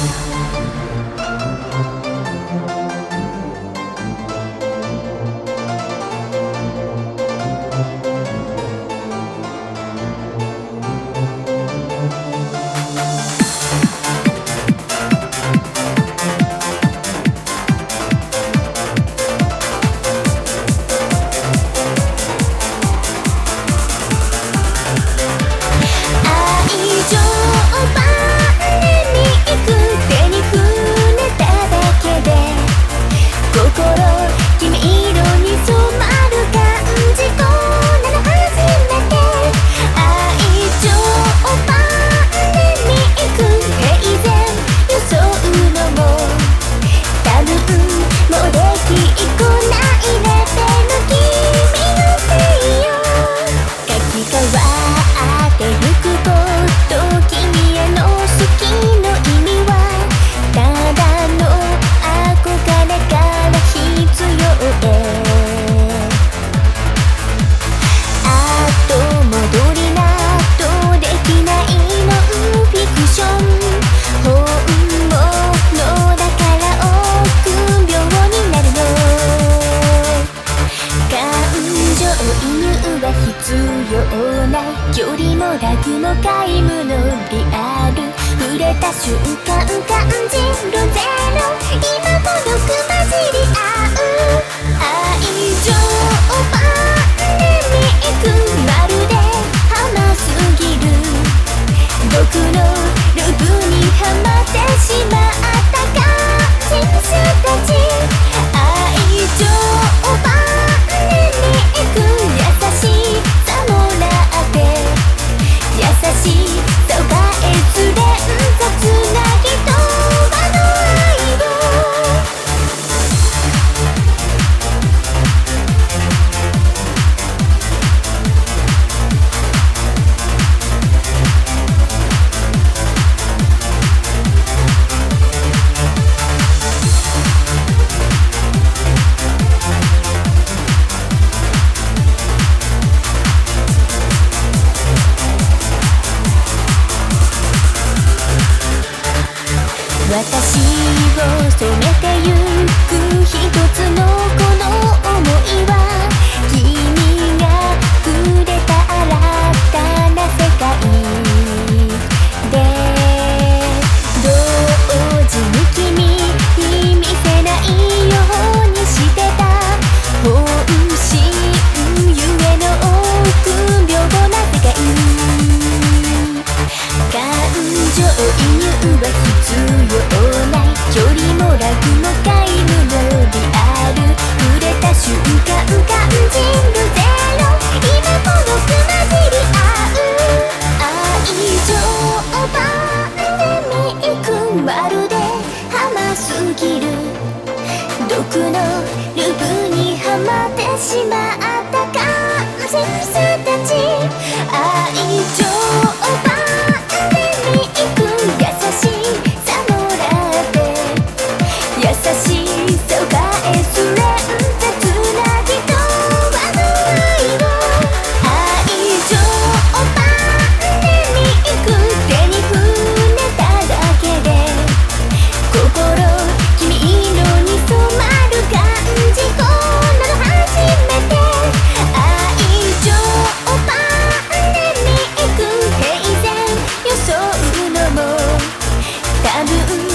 距離もラグも皆無のリアル、触れた瞬間感じるゼロ、今孤独混じり合う愛情パンデミック、まるで甘すぎる僕のループにはまってしまった感じの人たち、愛情パンデミック、優しさもらって優しさがえず連雑な人はの愛を私を染めてゆく一つのこの想いは、君がくれた新たな世界で、同時に君に見せないようにしてた本心ゆえの臆病な世界、感情移入は必要ない、距離もラグも皆無のリアル、触れた瞬間感じるゼロ、今孤独混じり合う愛情パンデミック、まるで甘すぎる毒のループにはまってしまった感じの人たち、愛情パンデミック、優しさもらって優しさがえず連雑な人はの愛を、愛情パンデミック、手に触れただけで心君色に染まる感じ、こんなの初めて、愛情パンデミック、平然装うのも多分